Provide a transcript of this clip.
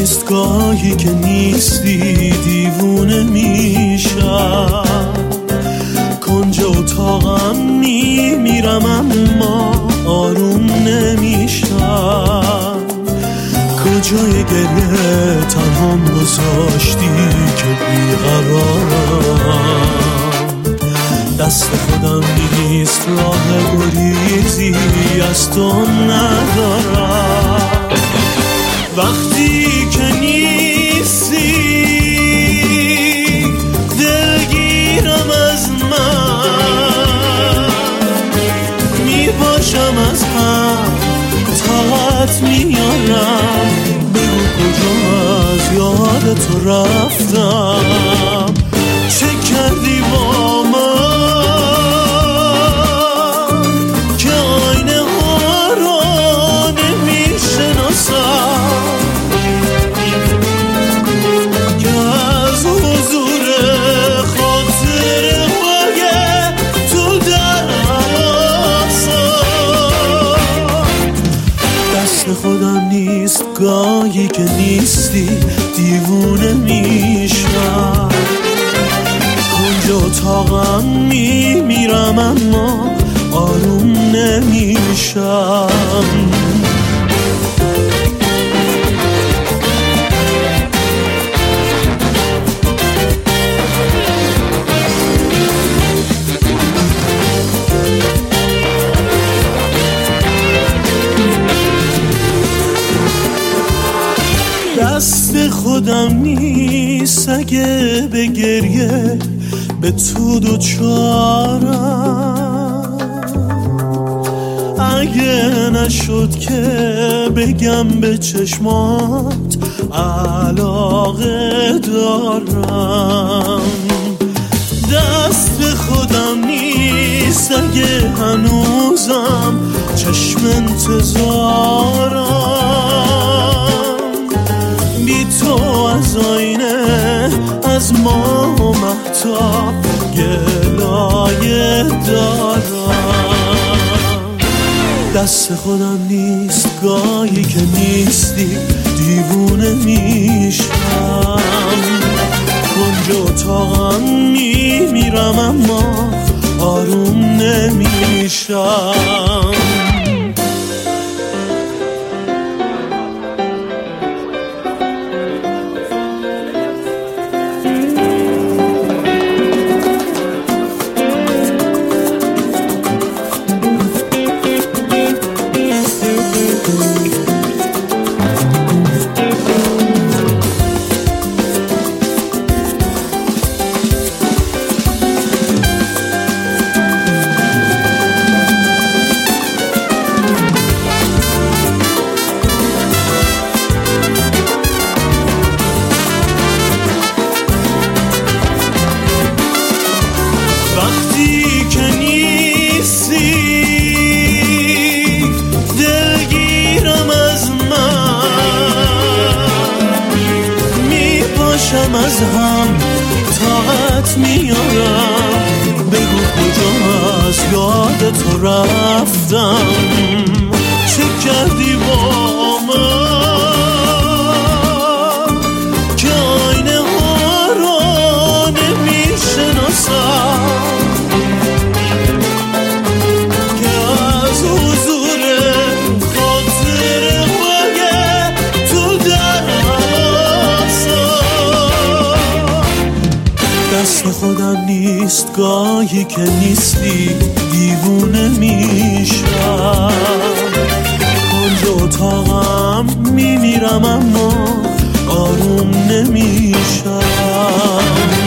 نیست، گاهی که نیستی دیوونه میشم. کنج اتاقم میمیرم اما آروم نمیشم. کجای گریه تنهام گذاشتی که بیقرارم. دست خودم نیست، راه گریزی از تو ندارم. وقتی که نیستی دلگیرم از من، میپاشم از هم طاقت میارم. بگو کجا از یاد تو رفتم. چه کردی با من که آینه ها رو نمیشناسم، که از حضور خاطر های تو در دست خودم نیست، گاهی که نیستی دیوونه میشم. کنج اتاقم میمیرم اما آروم نمیشم. دست خودم نیست اگه به گریه به تو دوچارم. اگه نشد که بگم به چشمات علاقه دارم. دست خودم نیست اگه هنوزم چشم انتظارم. بی تو از آینه از ماه و مهتاب گلایه دارم. دست خودم نیست، گاهی که نیستی دیوونه میشم. کنج اتاقم میمیرم اما آروم نمیشم. وقتی که نیستی دلگیرم از من، میپاشم از هم طاقت میارم. بگو کجا از یاد تو رفتم. چه کردی با من که آینه ها رو نمیشناسم، دست خودم نیست، گاهی که نیستی دیوونه میشم. کنج اتاقم میمیرم اما آروم نمیشم.